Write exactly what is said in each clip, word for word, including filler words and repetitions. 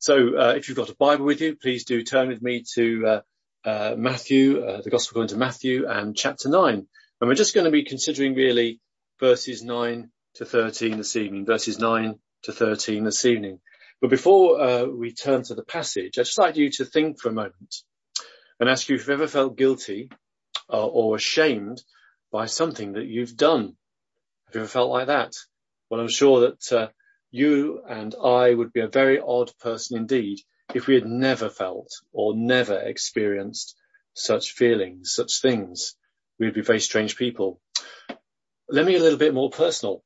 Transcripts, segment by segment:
So uh, if you've got a Bible with you, please do turn with me to uh, uh, Matthew, uh, the Gospel according to Matthew, and chapter nine. And we're just going to be considering really verses nine to thirteen this evening, verses nine to thirteen this evening. But before uh, we turn to the passage, I'd just like you to think for a moment and ask you if you've ever felt guilty uh, or ashamed by something that you've done. Have you ever felt like that? Well, I'm sure that uh, you and I would be a very odd person indeed if we had never felt or never experienced such feelings, such things. We'd be very strange people. Let me be a little bit more personal.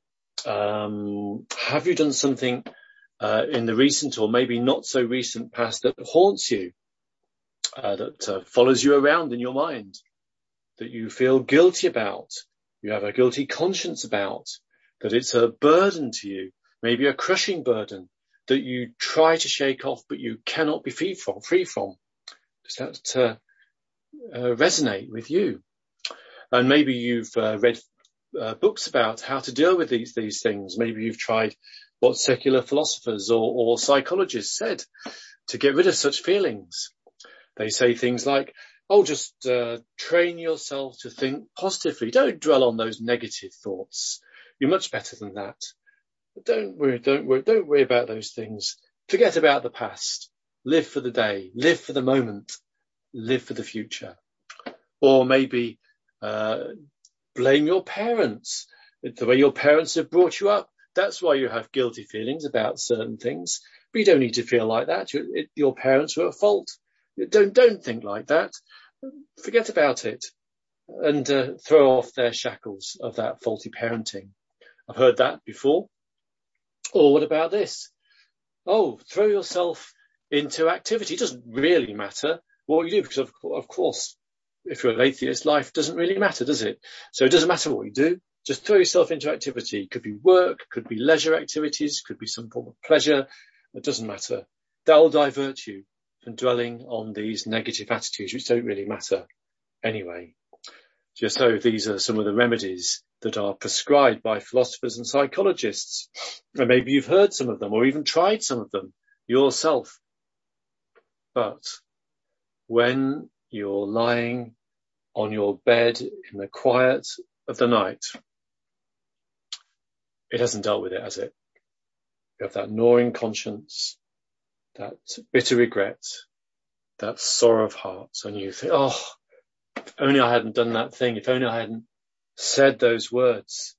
Um, have you done something uh, in the recent or maybe not so recent past that haunts you, uh, that uh, follows you around in your mind, that you feel guilty about, you have a guilty conscience about, that it's a burden to you, maybe a crushing burden that you try to shake off but you cannot be free from? Free from. Does that uh, uh, resonate with you? And maybe you've uh, read uh, books about how to deal with these these things. Maybe you've tried what secular philosophers or, or psychologists said to get rid of such feelings. They say things like, oh, just uh, train yourself to think positively. Don't dwell on those negative thoughts. You're much better than that. Don't worry, don't worry, don't worry about those things. Forget about the past. Live for the day. Live for the moment. Live for the future. Or maybe uh, blame your parents. The way your parents have brought you up, that's why you have guilty feelings about certain things. But you don't need to feel like that. Your, it, your parents were at fault. Don't, don't think like that. Forget about it and uh, throw off their shackles of that faulty parenting. I've heard that before. Or what about this? Oh, throw yourself into activity. It doesn't really matter what you do, because of, of course, if you're an atheist, life doesn't really matter, does it? So it doesn't matter what you do. Just throw yourself into activity. It could be work, could be leisure activities, could be some form of pleasure. It doesn't matter. That will divert you from dwelling on these negative attitudes, which don't really matter anyway. Just so these are some of the remedies that are prescribed by philosophers and psychologists. And maybe you've heard some of them or even tried some of them yourself. But when you're lying on your bed in the quiet of the night, it hasn't dealt with it, has it? You have that gnawing conscience, that bitter regret, that sorrow of heart, and you think, oh, if only I hadn't done that thing, if only I hadn't said those words.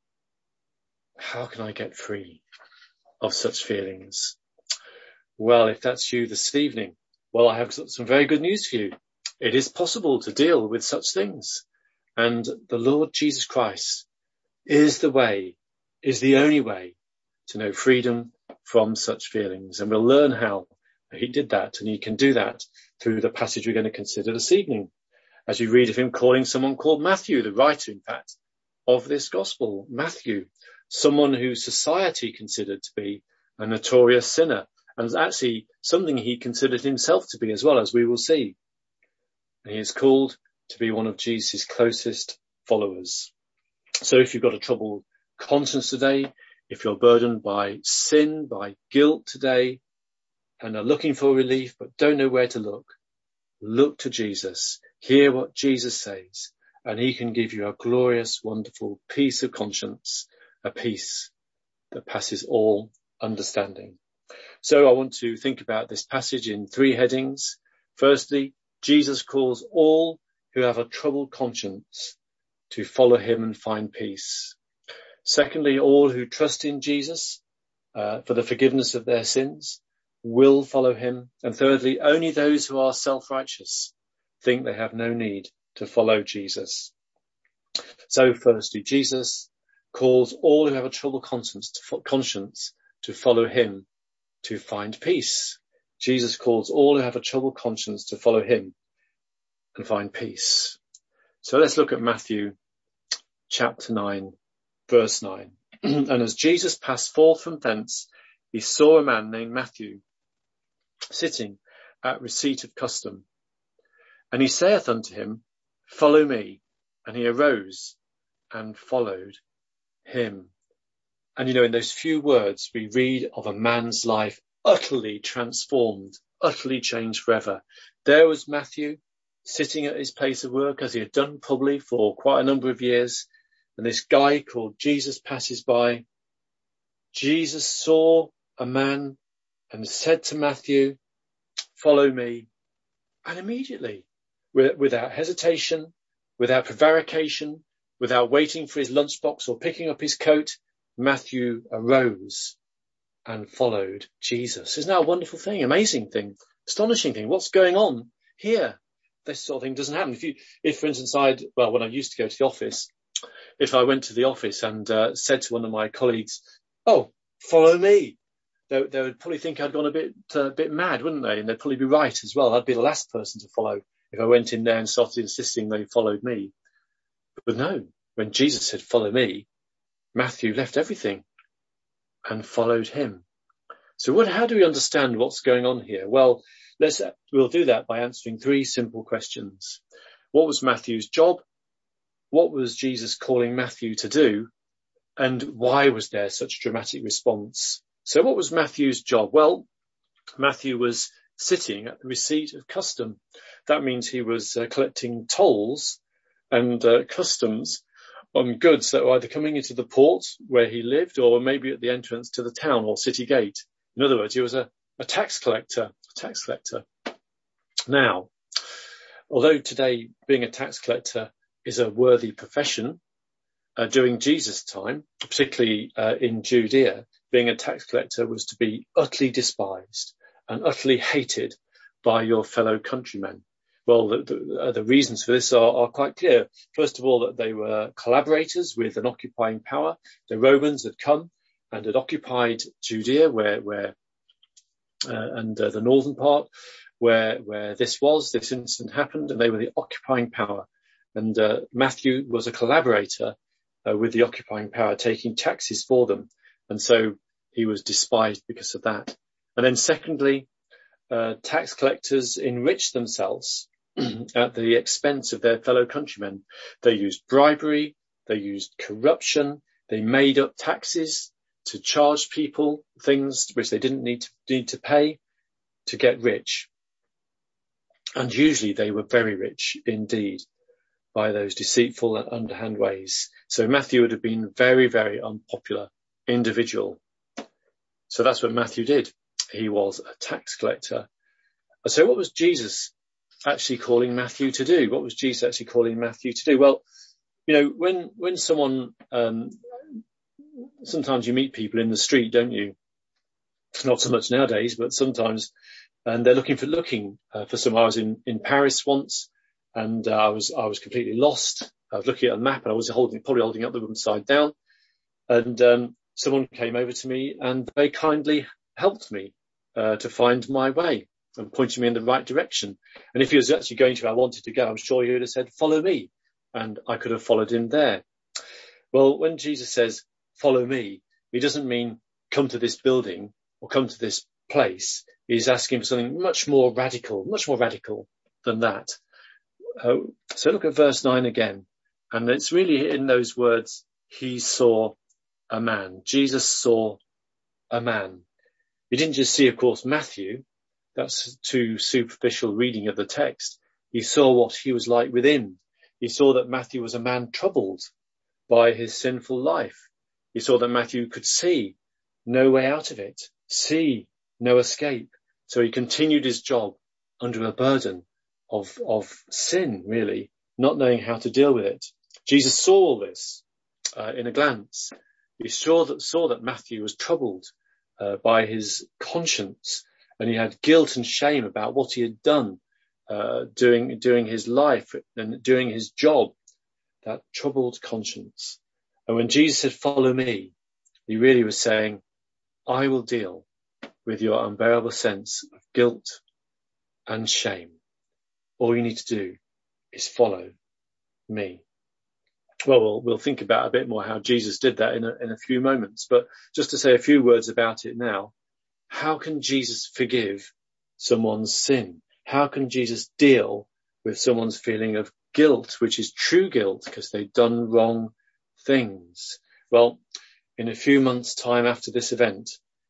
How can I get free of such feelings? Well, if that's you this evening, well, I have some very good news for you. It is possible to deal with such things. And the Lord Jesus Christ is the way, is the only way to know freedom from such feelings. And we'll learn how he did that, and he can do that through the passage we're going to consider this evening, as you read of him calling someone called Matthew, the writer, in fact, of this gospel. Matthew, someone who society considered to be a notorious sinner, and actually something he considered himself to be as well, as we will see. And he is called to be one of Jesus' closest followers. So if you've got a troubled conscience today, if you're burdened by sin, by guilt today, and are looking for relief but don't know where to look, look to Jesus. Hear what Jesus says, and he can give you a glorious, wonderful peace of conscience, a peace that passes all understanding. So I want to think about this passage in three headings. Firstly, Jesus calls all who have a troubled conscience to follow him and find peace. Secondly, all who trust in Jesus uh, for the forgiveness of their sins will follow him. And thirdly, only those who are self-righteous think they have no need to follow Jesus. So firstly, Jesus calls all who have a troubled conscience to, conscience to follow him to find peace. Jesus calls all who have a troubled conscience to follow him and find peace. So let's look at Matthew chapter nine, verse nine. And as Jesus passed forth from thence, he saw a man named Matthew sitting at receipt of custom. And he saith unto him, Follow me. And he arose and followed him. And you know, in those few words, we read of a man's life utterly transformed, utterly changed forever. There was Matthew sitting at his place of work, as he had done probably for quite a number of years, and this guy called Jesus passes by. Jesus saw a man and said to Matthew, "Follow me." And immediately, without hesitation, without prevarication, without waiting for his lunchbox or picking up his coat, Matthew arose and followed Jesus. Isn't that a wonderful thing? Amazing thing, astonishing thing. What's going on here? This sort of thing doesn't happen. If you, if for instance, I'd, well, when I used to go to the office, if I went to the office and uh, said to one of my colleagues, "Oh, follow me," they, they would probably think I'd gone a bit, uh, bit mad, wouldn't they? And they'd probably be right as well. I'd be the last person to follow if I went in there and started insisting they followed me. But no, when Jesus said, "Follow me," Matthew left everything and followed him. So what, how do we understand what's going on here? Well, let's, we'll do that by answering three simple questions. What was Matthew's job? What was Jesus calling Matthew to do? And why was there such dramatic response? So what was Matthew's job? Well, Matthew was sitting at the receipt of custom. That means he was uh, collecting tolls and uh, customs on goods that were either coming into the port where he lived or maybe at the entrance to the town or city gate. In other words, he was a, a tax collector, a tax collector. Now, although today being a tax collector is a worthy profession, uh, during Jesus' time, particularly uh, in Judea, being a tax collector was to be utterly despised and utterly hated by your fellow countrymen. Well, the, the, uh, the reasons for this are, are quite clear. First of all, that they were collaborators with an occupying power. The Romans had come and had occupied Judea, where, where uh, and uh, the northern part, where where this was, this incident happened, and they were the occupying power. And uh, Matthew was a collaborator uh, with the occupying power, taking taxes for them, and so he was despised because of that. And then, secondly, uh, tax collectors enriched themselves at the expense of their fellow countrymen. They used bribery, they used corruption, they made up taxes to charge people things which they didn't need to, need to pay to get rich. And usually they were very rich indeed by those deceitful and underhand ways. So Matthew would have been a very, very unpopular individual. So that's what Matthew did. He was a tax collector. So what was Jesus actually calling Matthew to do? What was Jesus actually calling Matthew to do? Well, you know, when, when someone, um, sometimes you meet people in the street, don't you? Not so much nowadays, but sometimes, and they're looking for, looking uh, for some. I was in, in Paris once, and uh, I was, I was completely lost. I was looking at a map and I was holding, probably holding up the room side down. And, um, someone came over to me and they kindly helped me, uh, to find my way and pointed me in the right direction. And if he was actually going to where I wanted to go, I'm sure he would have said, "Follow me." And I could have followed him there. Well, when Jesus says, "Follow me," he doesn't mean come to this building or come to this place. He's asking for something much more radical, much more radical than that. Uh, so look at verse nine again. And it's really in those words, he saw a man. Jesus saw a man. He didn't just see, of course, Matthew. That's too superficial reading of the text. He saw what he was like within. He saw that Matthew was a man troubled by his sinful life. He saw that Matthew could see no way out of it, see no escape. So he continued his job under a burden of, of sin, really, not knowing how to deal with it. Jesus saw all this uh, in a glance. He saw that, saw that Matthew was troubled uh, by his conscience, and he had guilt and shame about what he had done uh, during, during his life and doing his job, that troubled conscience. And when Jesus said, "Follow me," he really was saying, I will deal with your unbearable sense of guilt and shame. All you need to do is follow me. Well, we'll, we'll think about a bit more how Jesus did that in a, in a few moments. But just to say a few words about it now, how can Jesus forgive someone's sin? How can Jesus deal with someone's feeling of guilt, which is true guilt because they've done wrong things? Well, in a few months' time after this event,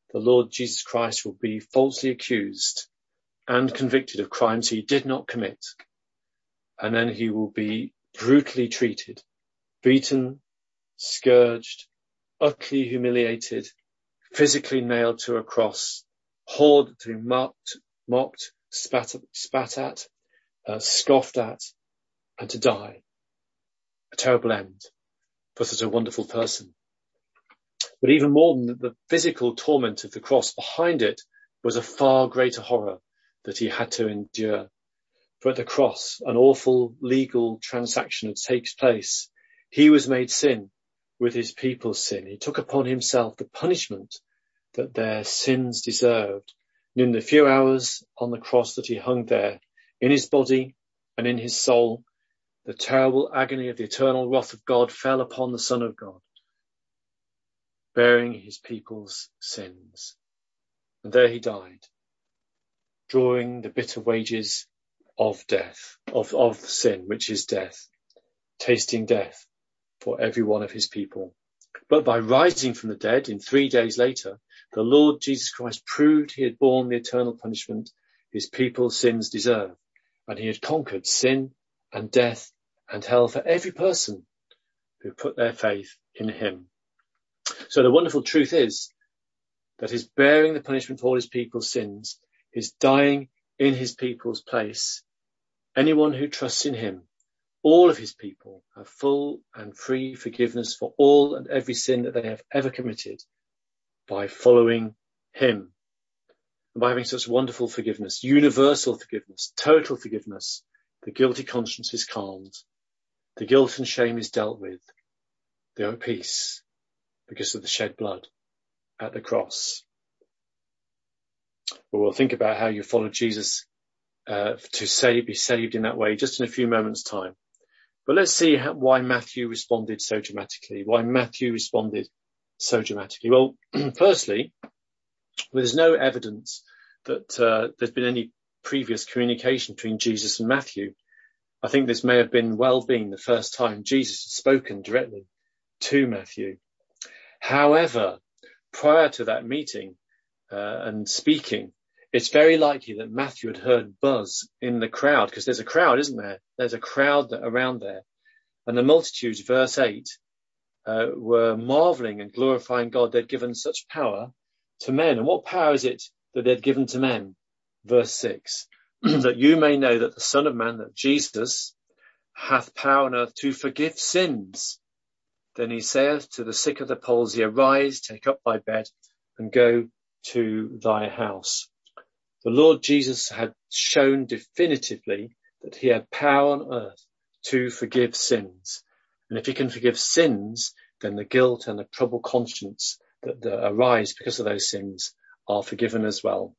the Lord Jesus Christ will be falsely accused and convicted of crimes he did not commit. And then he will be brutally treated, beaten, scourged, utterly humiliated, physically nailed to a cross, hauled to be mocked, mocked, spat, spat at, uh, scoffed at, and to die. A terrible end for such a wonderful person. But even more than the physical torment of the cross, behind it was a far greater horror that he had to endure. For at the cross, an awful legal transaction takes place. He was made sin with his people's sin. He took upon himself the punishment that their sins deserved. And in the few hours on the cross that he hung there, in his body and in his soul, the terrible agony of the eternal wrath of God fell upon the Son of God, bearing his people's sins. And there he died, drawing the bitter wages of death, of, of sin, which is death, tasting death for every one of his people. But by rising from the dead in three days later, the Lord Jesus Christ proved he had borne the eternal punishment his people's sins deserve, and he had conquered sin and death and hell for every person who put their faith in him. So the wonderful truth is that his bearing the punishment for all his people's sins, his dying in his people's place, anyone who trusts in him, all of his people have full and free forgiveness for all and every sin that they have ever committed by following him. And by having such wonderful forgiveness, universal forgiveness, total forgiveness, the guilty conscience is calmed, the guilt and shame is dealt with, they are at peace because of the shed blood at the cross. But we'll think about how you follow Jesus uh, to save, be saved in that way just in a few moments' time. But let's see how, why Matthew responded so dramatically, why Matthew responded so dramatically. Well, firstly, there's no evidence that uh, there's been any previous communication between Jesus and Matthew. I think this may have been well been the first time Jesus had spoken directly to Matthew. However, prior to that meeting uh, and speaking, it's very likely that Matthew had heard buzz in the crowd, because there's a crowd, isn't there? There's a crowd that, around there. And the multitudes, verse eight, uh, were marveling and glorifying God. They'd given such power to men. And what power is it that they'd given to men? Verse six, that you may know that the Son of Man, that Jesus, hath power on earth to forgive sins. Then he saith to the sick of the palsy, arise, take up thy bed, and go to thy house. The Lord Jesus had shown definitively that he had power on earth to forgive sins. And if he can forgive sins, then the guilt and the troubled conscience that, that arise because of those sins are forgiven as well.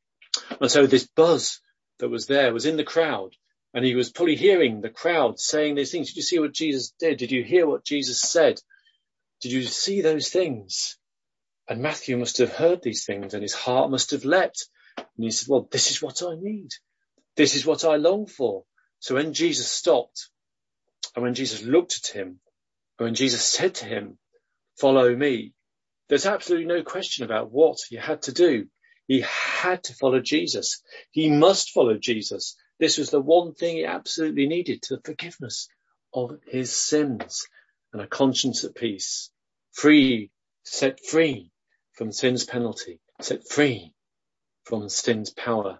And so this buzz that was there was in the crowd, and he was probably hearing the crowd saying these things. Did you see what Jesus did? Did you hear what Jesus said? Did you see those things? And Matthew must have heard these things, and his heart must have leapt. And he said, well, this is what I need. This is what I long for. So when Jesus stopped, and when Jesus looked at him, and when Jesus said to him, follow me, there's absolutely no question about what he had to do. He had to follow Jesus. He must follow Jesus. This was the one thing he absolutely needed, to the forgiveness of his sins and a conscience at peace, free, set free from sin's penalty, set free from sin's power.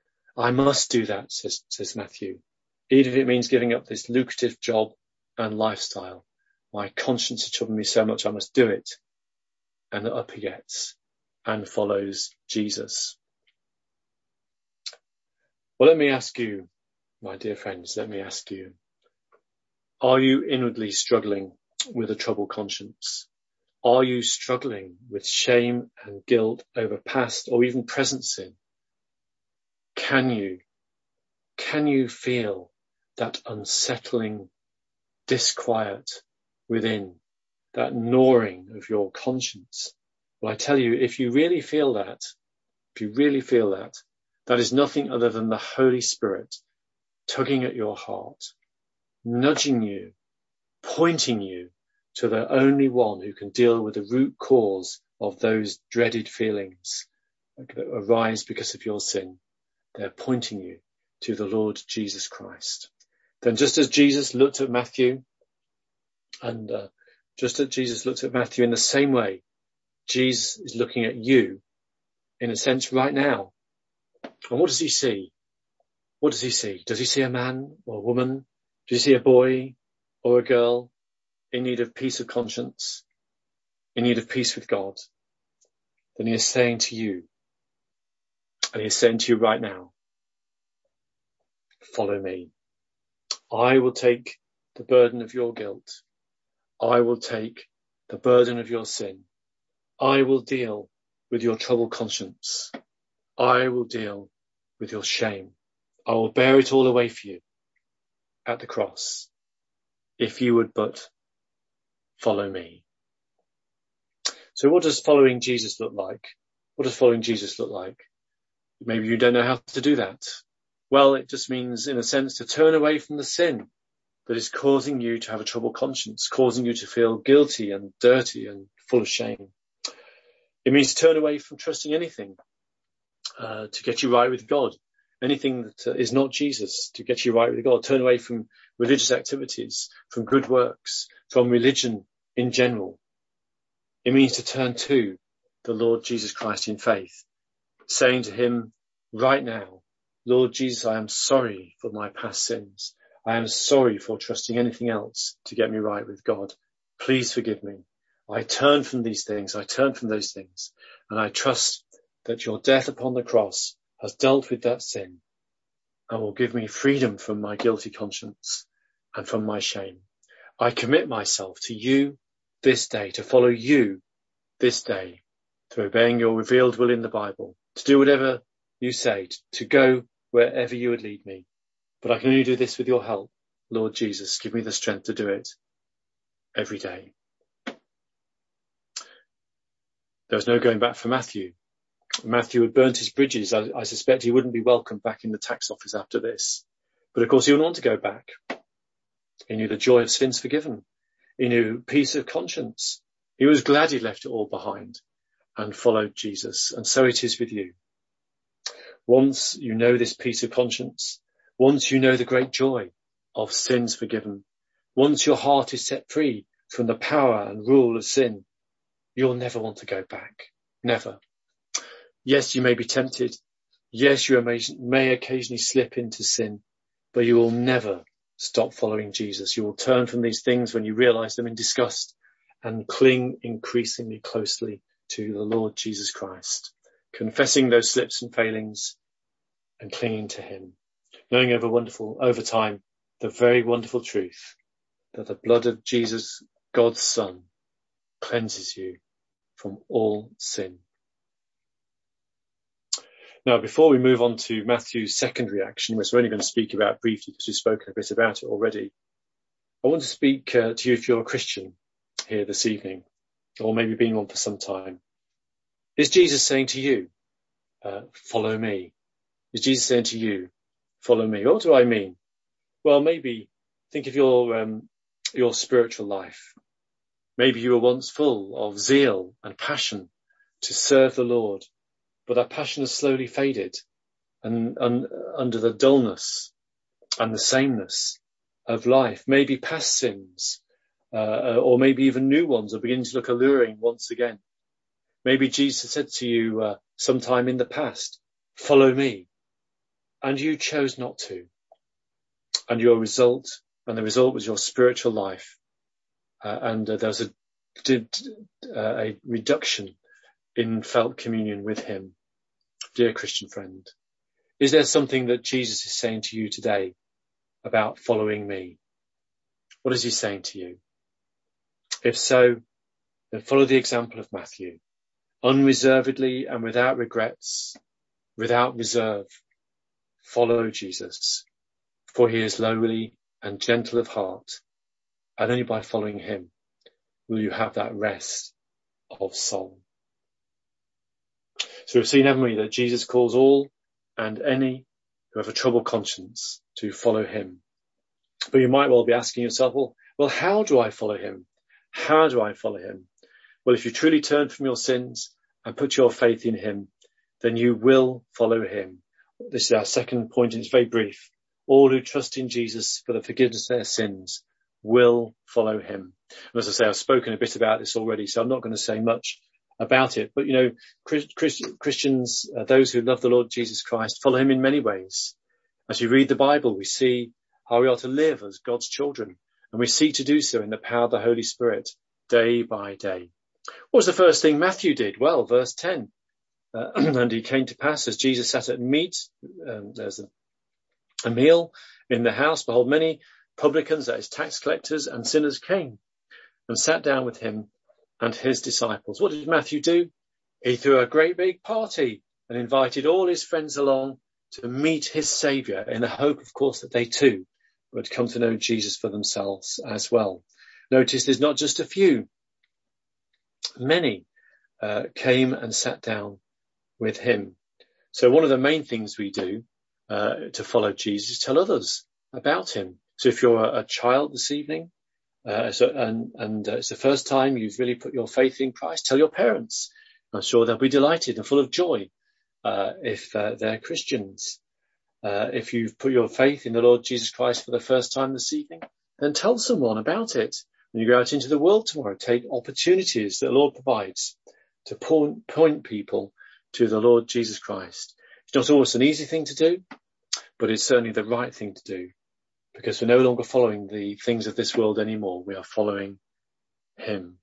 I must do that, says, says Matthew, even if it means giving up this lucrative job and lifestyle. My conscience has troubled me so much, I must do it. And up he gets and follows Jesus. Well, let me ask you, my dear friends, let me ask you, are you inwardly struggling with a troubled conscience? Are you struggling with shame and guilt over past or even present sin? Can you, can you feel that unsettling disquiet within, that gnawing of your conscience? Well, I tell you, if you really feel that, if you really feel that, that is nothing other than the Holy Spirit tugging at your heart, nudging you, pointing you to the only one who can deal with the root cause of those dreaded feelings that arise because of your sin. They're pointing you to the Lord Jesus Christ. Then just as Jesus looked at Matthew, and uh, just as Jesus looked at Matthew in the same way, Jesus is looking at you, in a sense, right now. And what does he see? What does he see? Does he see a man or a woman? Does he see a boy or a girl in need of peace of conscience, in need of peace with God? Then he is saying to you, and he is saying to you right now, follow me. I will take the burden of your guilt. I will take the burden of your sin. I will deal with your troubled conscience. I will deal with your shame. I will bear it all away for you at the cross, if you would but follow me. So what does following Jesus look like? What does following Jesus look like? Maybe you don't know how to do that. Well, it just means, in a sense, to turn away from the sin that is causing you to have a troubled conscience, causing you to feel guilty and dirty and full of shame. It means to turn away from trusting anything uh, to get you right with God, anything that uh, is not Jesus to get you right with God. Turn away from religious activities, from good works, from religion in general. It means to turn to the Lord Jesus Christ in faith, saying to him right now, Lord Jesus, I am sorry for my past sins. I am sorry for trusting anything else to get me right with God. Please forgive me. I turn from these things. I turn from those things. And I trust that your death upon the cross has dealt with that sin and will give me freedom from my guilty conscience and from my shame. I commit myself to you this day, to follow you this day, to obeying your revealed will in the Bible, to do whatever you say, to go wherever you would lead me. But I can only do this with your help. Lord Jesus, give me the strength to do it every day. There was no going back for Matthew. Matthew had burnt his bridges. I, I suspect he wouldn't be welcomed back in the tax office after this. But of course he wouldn't want to go back. He knew the joy of sins forgiven. He knew peace of conscience. He was glad he left it all behind and followed Jesus. And so it is with you. Once you know this peace of conscience, once you know the great joy of sins forgiven, once your heart is set free from the power and rule of sin, you'll never want to go back. Never. Yes, you may be tempted. Yes, you may, may occasionally slip into sin, but you will never stop following Jesus. You will turn from these things when you realize them in disgust and cling increasingly closely to the Lord Jesus Christ, confessing those slips and failings and clinging to him, knowing over wonderful, over time, the very wonderful truth that the blood of Jesus, God's Son, cleanses you from all sin. Now, before we move on to Matthew's second reaction, which we're only going to speak about briefly because we've spoken a bit about it already, I want to speak uh, to you if you're a Christian here this evening, or maybe been one for some time. Is Jesus saying to you, uh, follow me? Is Jesus saying to you, follow me? What do I mean? Well, maybe think of your um, your spiritual life. Maybe you were once full of zeal and passion to serve the Lord, but that passion has slowly faded and, and under the dullness and the sameness of life. Maybe past sins, uh, or maybe even new ones are beginning to look alluring once again. Maybe Jesus said to you uh, sometime in the past, follow me, and you chose not to. And your result, and the result was your spiritual life. Uh, and uh, there was a, did, uh, a reduction in felt communion with him. Dear Christian friend, is there something that Jesus is saying to you today about following me? What is he saying to you? If so, then follow the example of Matthew. Unreservedly and without regrets, without reserve, follow Jesus, for he is lowly and gentle of heart, and only by following him will you have that rest of soul. So we've seen, haven't we, that Jesus calls all and any who have a troubled conscience to follow him. But you might well be asking yourself, well, well, how do I follow him? How do I follow him? Well, if you truly turn from your sins and put your faith in him, then you will follow him. This is our second point, and it's very brief. All who trust in Jesus for the forgiveness of their sins will follow him. And as I say, I've spoken a bit about this already, so I'm not going to say much about it. But, you know, Christ, Christians, uh, those who love the Lord Jesus Christ, follow him in many ways. As we read the Bible, we see how we are to live as God's children, and we seek to do so in the power of the Holy Spirit day by day. What was the first thing Matthew did? Well, verse ten. Uh, and it came to pass as Jesus sat at meat, um, there's a, a meal in the house, behold, many publicans, that is tax collectors and sinners, came and sat down with him and his disciples. What did Matthew do? He threw a great big party and invited all his friends along to meet his Saviour, in the hope, of course, that they too would come to know Jesus for themselves as well. Notice there's not just a few. Many uh, came and sat down with him. So one of the main things we do uh, to follow Jesus is tell others about him. So if you're a, a child this evening, uh, so, and, and uh, it's the first time you've really put your faith in Christ, tell your parents. I'm sure they'll be delighted and full of joy uh, if uh, they're Christians. Uh, if you've put your faith in the Lord Jesus Christ for the first time this evening, then tell someone about it. When you go out into the world tomorrow, take opportunities that the Lord provides to point, point people to the Lord Jesus Christ. It's not always an easy thing to do, but it's certainly the right thing to do, because we're no longer following the things of this world anymore. We are following him.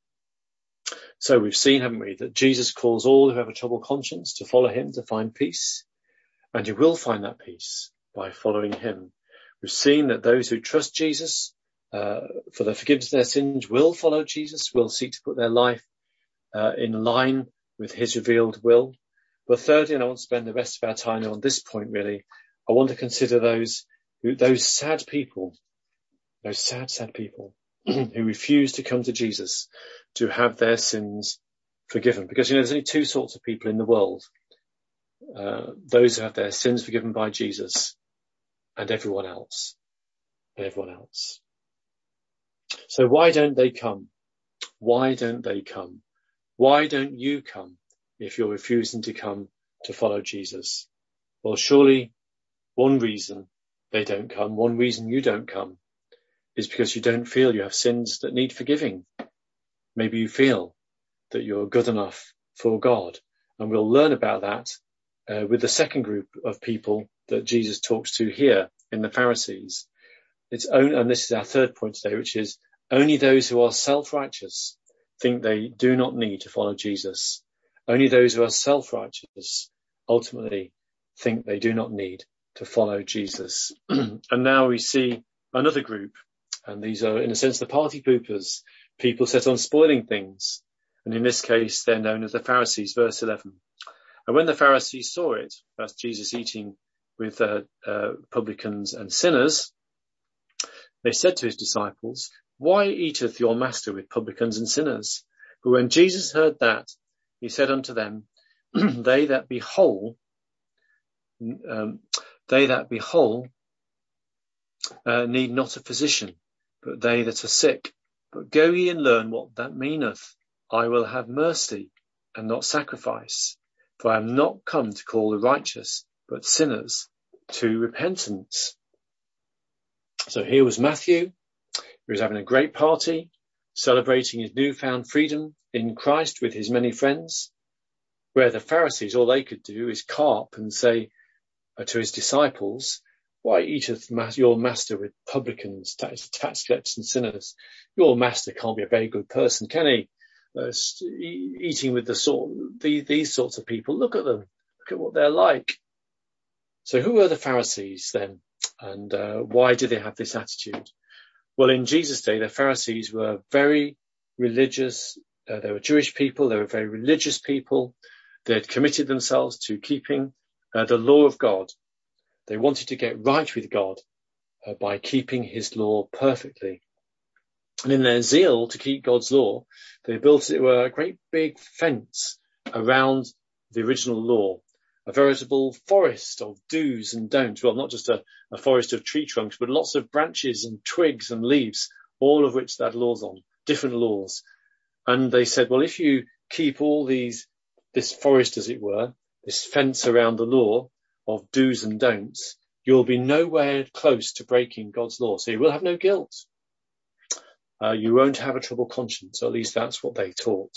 So we've seen, haven't we, that Jesus calls all who have a troubled conscience to follow him, to find peace. And you will find that peace by following him. We've seen that those who trust Jesus uh, for the forgiveness of their sins will follow Jesus, will seek to put their life uh, in line with his revealed will. But thirdly, and I want to spend the rest of our time on this point really, I want to consider those who, those sad people, those sad, sad people who refuse to come to Jesus to have their sins forgiven. Because, you know, there's only two sorts of people in the world. Uh, those who have their sins forgiven by Jesus, and everyone else, and everyone else. So why don't they come? Why don't they come? Why don't you come if you're refusing to come to follow Jesus? Well, surely one reason they don't come, one reason you don't come, is because you don't feel you have sins that need forgiving. Maybe you feel that you're good enough for God, and we'll learn about that Uh, with the second group of people that Jesus talks to here in the Pharisees. It's only, and this is our third point today, which is only those who are self-righteous think they do not need to follow Jesus. Only those who are self-righteous ultimately think they do not need to follow Jesus. And now we see another group, and these are, in a sense, the party poopers, people set on spoiling things. And in this case, they're known as the Pharisees, verse eleven. And when the Pharisees saw it, that's Jesus eating with uh, uh, publicans and sinners, they said to his disciples, "Why eateth your master with publicans and sinners?" But when Jesus heard that, he said unto them, They that be whole, um, they that be whole uh, need not a physician, but they that are sick. But go ye and learn what that meaneth. I will have mercy and not sacrifice. For I am not come to call the righteous, but sinners to repentance. So here was Matthew, who was having a great party, celebrating his newfound freedom in Christ with his many friends, where the Pharisees, all they could do is carp and say uh, to his disciples, "Why eateth your master with publicans, tax, tax collectors and sinners?" Your master can't be a very good person, can he? Uh, eating with the sort, the, these sorts of people. Look at them. Look at what they're like. So who were the Pharisees then? And uh, why did they have this attitude? Well, in Jesus' day, the Pharisees were very religious. Uh, they were Jewish people. They were very religious people. They had committed themselves to keeping uh, the law of God. They wanted to get right with God uh, by keeping his law perfectly. And in their zeal to keep God's law, they built, as it were, a great big fence around the original law, a veritable forest of do's and don'ts. Well, not just a, a forest of tree trunks, but lots of branches and twigs and leaves, all of which they had laws on, different laws. And they said, well, if you keep all these, this forest, as it were, this fence around the law of do's and don'ts, you'll be nowhere close to breaking God's law. So you will have no guilt. Uh, you won't have a troubled conscience. Or at least that's what they taught.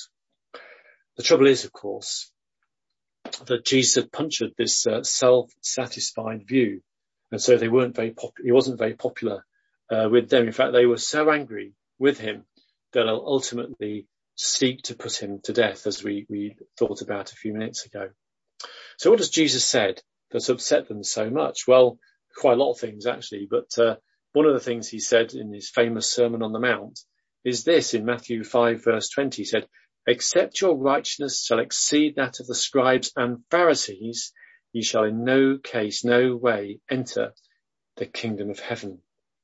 The trouble is, of course, that Jesus had punctured this uh, self-satisfied view. And so they weren't very popular. He wasn't very popular uh, with them. In fact, they were so angry with him that they'll ultimately seek to put him to death, as we, we thought about a few minutes ago. So what has Jesus said that's upset them so much? Well, quite a lot of things, actually. But uh, one of the things he said in his famous Sermon on the Mount is this, in Matthew five, verse twenty. He said, "Except your righteousness shall exceed that of the scribes and Pharisees, ye shall in no case, no way enter the kingdom of heaven."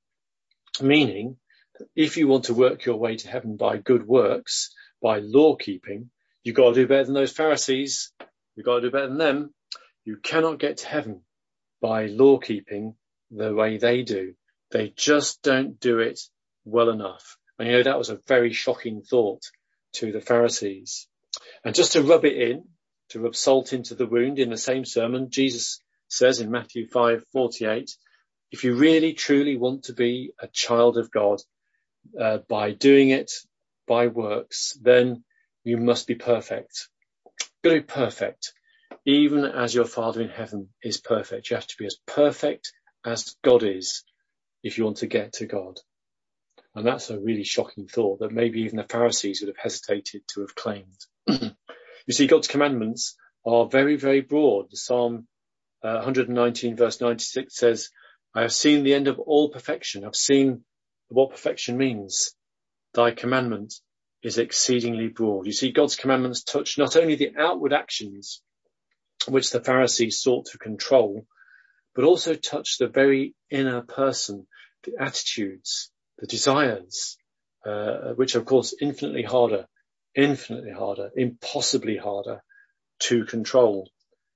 Meaning, if you want to work your way to heaven by good works, by law keeping, you've got to do better than those Pharisees. You've got to do better than them. You cannot get to heaven by law keeping the way they do. They just don't do it well enough. And you know, that was a very shocking thought to the Pharisees. And just to rub it in, to rub salt into the wound, in the same sermon, Jesus says in Matthew five forty-eight, if you really truly want to be a child of God, uh, by doing it by works, then you must be perfect. You've got to be perfect, even as your Father in heaven is perfect. You have to be as perfect as God is if you want to get to God. And that's a really shocking thought that maybe even the Pharisees would have hesitated to have claimed. You see, God's commandments are very, very broad. The Psalm uh, one nineteen verse ninety-six says, "I have seen the end of all perfection." I've seen what perfection means. Thy commandment is exceedingly broad. You see, God's commandments touch not only the outward actions which the Pharisees sought to control, but also touch the very inner person, the attitudes, the desires, uh, which are, of course, infinitely harder, infinitely harder, impossibly harder to control.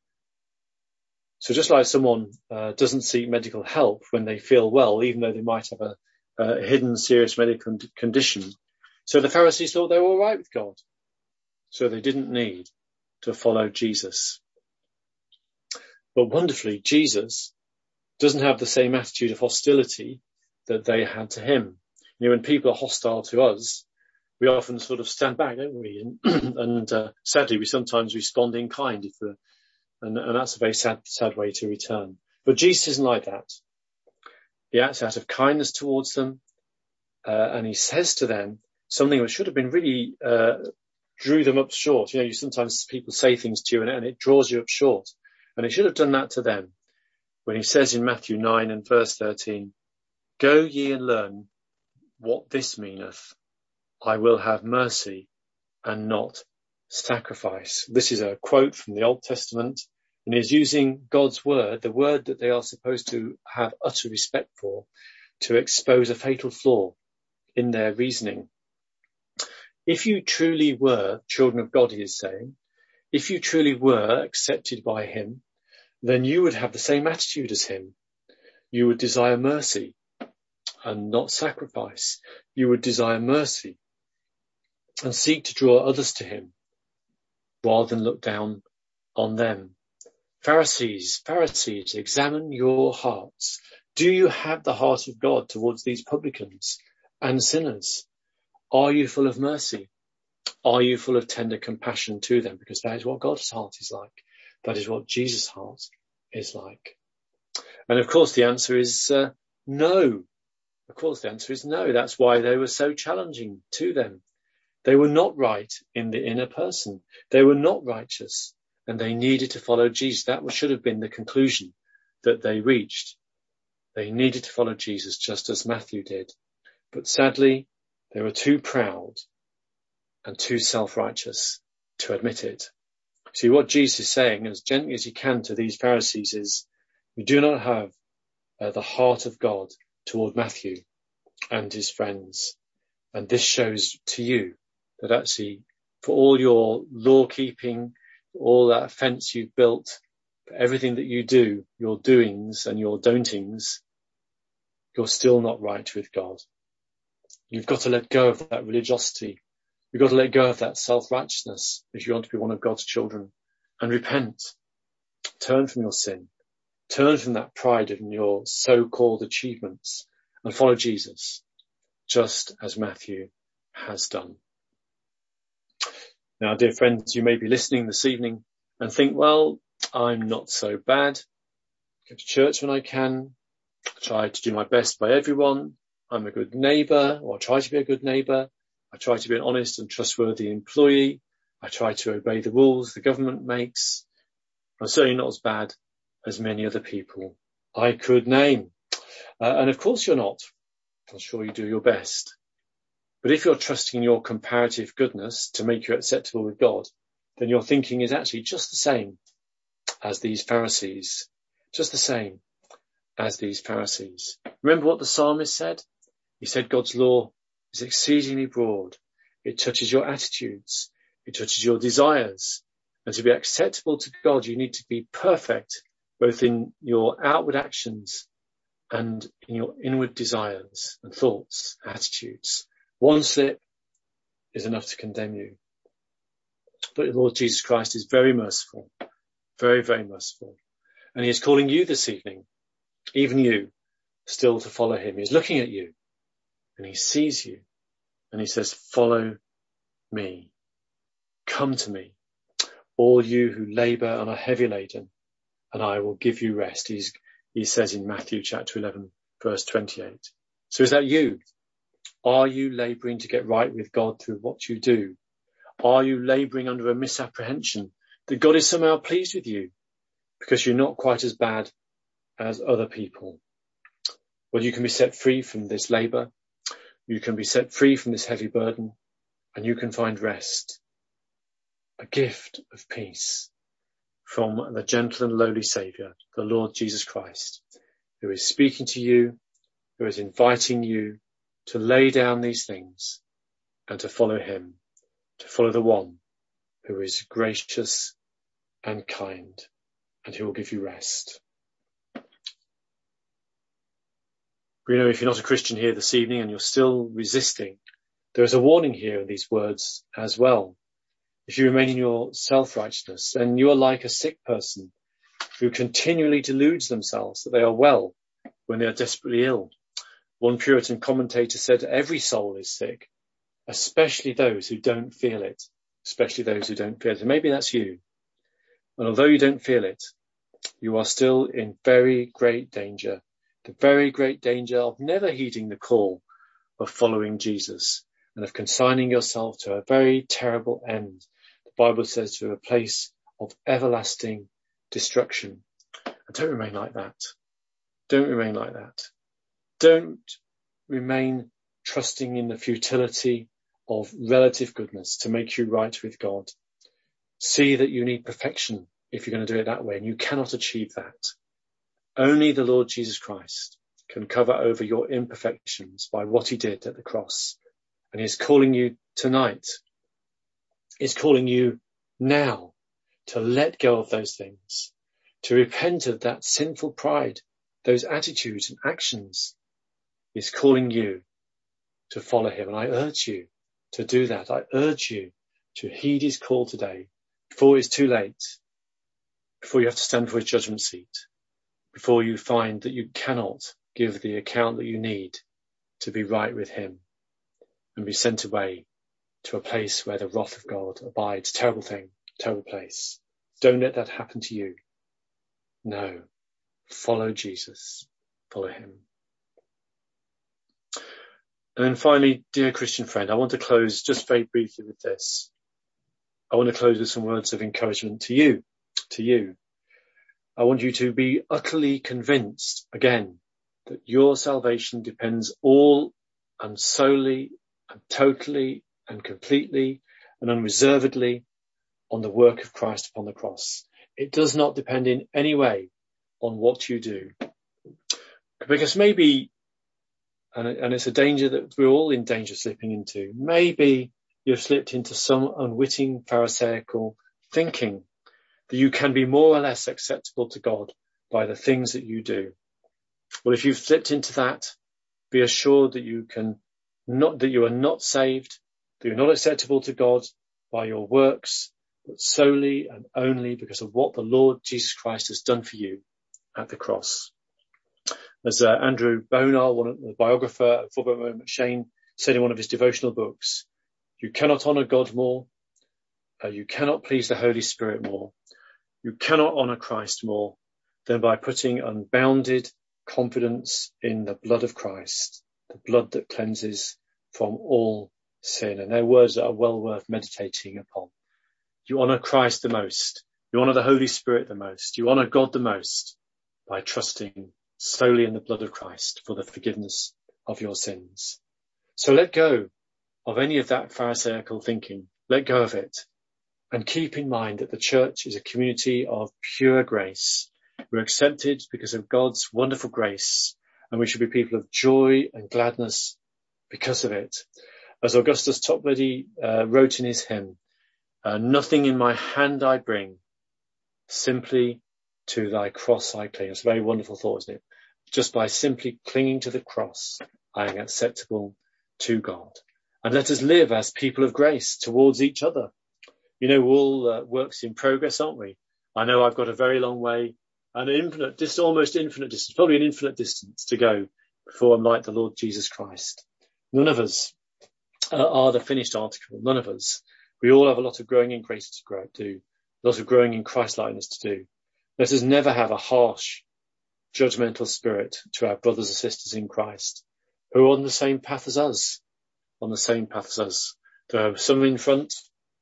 So just like someone uh, doesn't seek medical help when they feel well, even though they might have a, a hidden serious medical condition, so the Pharisees thought they were all right with God. So they didn't need to follow Jesus. But wonderfully, Jesus doesn't have the same attitude of hostility that they had to him. You know, when people are hostile to us, we often sort of stand back, don't we? And, and uh, sadly, we sometimes respond in kind, if we're, and, and that's a very sad, sad way to return. But Jesus isn't like that. He acts out of kindness towards them, uh, and he says to them something which should have been really uh, drew them up short. You know, you sometimes people say things to you, and, and it draws you up short, and he should have done that to them when he says in Matthew nine and verse thirteen, "Go ye and learn what this meaneth. I will have mercy and not sacrifice." This is a quote from the Old Testament, and he's using God's word, the word that they are supposed to have utter respect for, to expose a fatal flaw in their reasoning. If you truly were children of God, he is saying, if you truly were accepted by him, then you would have the same attitude as him. You would desire mercy and not sacrifice. You would desire mercy and seek to draw others to him rather than look down on them. Pharisees, Pharisees, examine your hearts. Do you have the heart of God towards these publicans and sinners? Are you full of mercy? Are you full of tender compassion to them? Because that is what God's heart is like. That is what Jesus' heart is like. And of course the answer is uh, no. Of course the answer is no. That's why they were so challenging to them. They were not right in the inner person. They were not righteous, and they needed to follow Jesus. That should have been the conclusion that they reached. They needed to follow Jesus just as Matthew did. But sadly, they were too proud and too self-righteous to admit it. See, what Jesus is saying as gently as he can to these Pharisees is, you do not have uh, the heart of God toward Matthew and his friends. And this shows to you that actually for all your law keeping, all that fence you've built, for everything that you do, your doings and your don'tings, you're still not right with God. You've got to let go of that religiosity You've got to let go of that self-righteousness if you want to be one of God's children, and repent. Turn from your sin. Turn from that pride in your so-called achievements and follow Jesus, just as Matthew has done. Now, dear friends, you may be listening this evening and think, well, I'm not so bad. I go to church when I can. I try to do my best by everyone. I'm a good neighbour, or I try to be a good neighbour. I try to be an honest and trustworthy employee. I try to obey the rules the government makes. I'm certainly not as bad as many other people I could name. Uh, and of course you're not. I'm sure you do your best. But if you're trusting in your comparative goodness to make you acceptable with God, then your thinking is actually just the same as these Pharisees. Just the same as these Pharisees. Remember what the psalmist said? He said God's law is exceedingly broad. It touches your attitudes. It touches your desires. And to be acceptable to God, you need to be perfect, both in your outward actions and in your inward desires and thoughts, attitudes. One slip is enough to condemn you. But the Lord Jesus Christ is very merciful, very, very merciful. And he is calling you this evening, even you, still to follow him. He's looking at you and he sees you and he says, follow me. Come to me, all you who labour and are heavy laden, and I will give you rest. He's, he says in Matthew chapter eleven, verse twenty-eight. So is that you? Are you labouring to get right with God through what you do? Are you labouring under a misapprehension that God is somehow pleased with you because you're not quite as bad as other people? Well, you can be set free from this labour. You can be set free from this heavy burden, and you can find rest, a gift of peace from the gentle and lowly Saviour, the Lord Jesus Christ, who is speaking to you, who is inviting you to lay down these things and to follow him, to follow the one who is gracious and kind and who will give you rest. You know, if you're not a Christian here this evening and you're still resisting, there is a warning here in these words as well. If you remain in your self-righteousness, then you are like a sick person who continually deludes themselves that they are well when they are desperately ill. One Puritan commentator said, every soul is sick, especially those who don't feel it, especially those who don't feel it. And maybe that's you. And although you don't feel it, you are still in very great danger, the very great danger of never heeding the call of following Jesus and of consigning yourself to a very terrible end. The Bible says to a place of everlasting destruction. And don't remain like that. Don't remain like that. Don't remain trusting in the futility of relative goodness to make you right with God. See that you need perfection if you're going to do it that way, and you cannot achieve that. Only the Lord Jesus Christ can cover over your imperfections by what he did at the cross. And he's calling you tonight. He's calling you now to let go of those things, to repent of that sinful pride, those attitudes and actions. He's calling you to follow him. And I urge you to do that. I urge you to heed his call today before it's too late, before you have to stand before his judgment seat, before you find that you cannot give the account that you need to be right with him and be sent away to a place where the wrath of God abides. Terrible thing, terrible place. Don't let that happen to you. No. Follow Jesus. Follow him. And then finally, dear Christian friend, I want to close just very briefly with this. I want to close with some words of encouragement to you, to you. I want you to be utterly convinced again that your salvation depends all and solely and totally and completely and unreservedly on the work of Christ upon the cross. It does not depend in any way on what you do. Because maybe, and, and it's a danger that we're all in danger of slipping into, maybe you've slipped into some unwitting pharisaical thinking that you can be more or less acceptable to God by the things that you do. Well, if you've slipped into that, be assured that you can not, that you are not saved that you're not acceptable to God by your works, but solely and only because of what the Lord Jesus Christ has done for you at the cross. As uh, Andrew Bonar, one of the biographer of Robert McShane, said in one of his devotional books, you cannot honour God more, uh, you cannot please the Holy Spirit more, you cannot honour Christ more than by putting unbounded confidence in the blood of Christ, the blood that cleanses from all sin. And they're words that are well worth meditating upon. You honour Christ the most, you honour the Holy Spirit the most, you honour God the most by trusting solely in the blood of Christ for the forgiveness of your sins. So let go of any of that Pharisaical thinking. Let go of it. And keep in mind that the church is a community of pure grace. We're accepted because of God's wonderful grace, and we should be people of joy and gladness because of it. As Augustus Toplady uh, wrote in his hymn, uh, nothing in my hand I bring, simply to thy cross I cling. It's a very wonderful thought, isn't it? Just by simply clinging to the cross, I am acceptable to God. And let us live as people of grace towards each other. You know, we're all uh, works in progress, aren't we? I know I've got a very long way, an infinite, just almost infinite distance, probably an infinite distance to go before I'm like the Lord Jesus Christ. None of us uh, are the finished article. None of us. We all have a lot of growing in grace to grow, do, a lot of growing in Christ-likeness to do. Let us never have a harsh, judgmental spirit to our brothers and sisters in Christ who are on the same path as us, on the same path as us. There are some in front,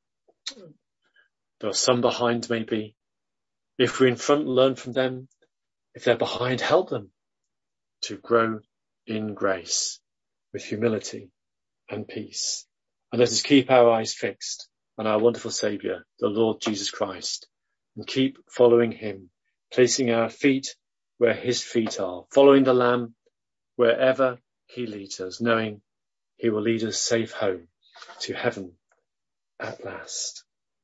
there are some behind maybe. If we're in front, learn from them. If they're behind, help them to grow in grace with humility and peace. And let us keep our eyes fixed on our wonderful Saviour, the Lord Jesus Christ, and keep following him, placing our feet where his feet are, following the Lamb wherever he leads us, knowing he will lead us safe home to heaven at last.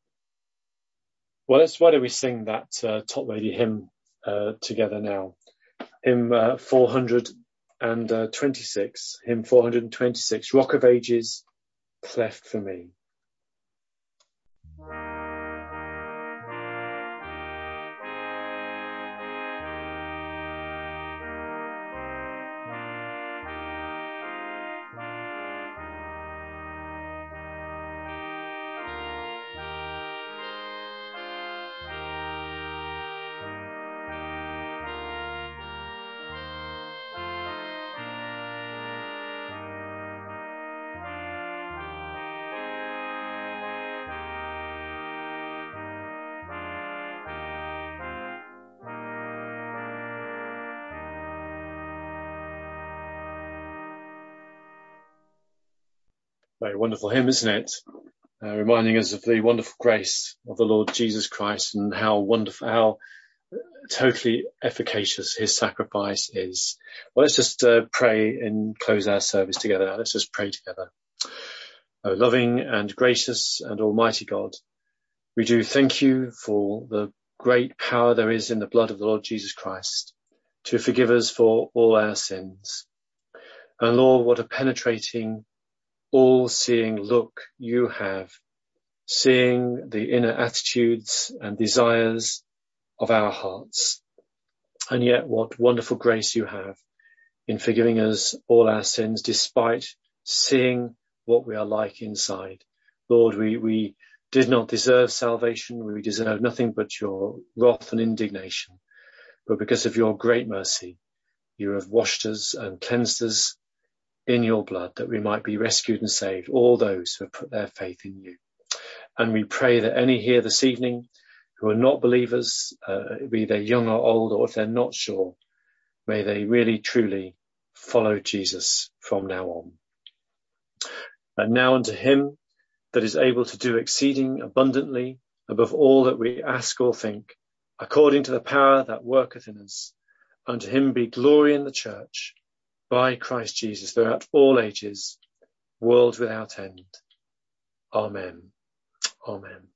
Well, let's, why don't we sing that uh, Toplady hymn uh, together now. Hymn uh, four hundred twenty-six, hymn four hundred twenty-six, Rock of Ages, cleft for me. Very wonderful hymn, isn't it? Uh, reminding us of the wonderful grace of the Lord Jesus Christ and how wonderful, how totally efficacious his sacrifice is. Well, let's just uh, pray and close our service together now. Let's just pray together. Oh, loving and gracious and almighty God, we do thank you for the great power there is in the blood of the Lord Jesus Christ to forgive us for all our sins. And Lord, what a penetrating, all-seeing look you have, seeing the inner attitudes and desires of our hearts. And yet what wonderful grace you have in forgiving us all our sins, despite seeing what we are like inside. Lord, we, we did not deserve salvation. We deserve nothing but your wrath and indignation. But because of your great mercy, you have washed us and cleansed us in your blood, that we might be rescued and saved, all those who have put their faith in you. And we pray that any here this evening who are not believers, uh, be they young or old, or if they're not sure, may they really truly follow Jesus from now on. And now unto him that is able to do exceeding abundantly above all that we ask or think, according to the power that worketh in us, unto him be glory in the church by Christ Jesus throughout all ages, world without end. Amen. Amen.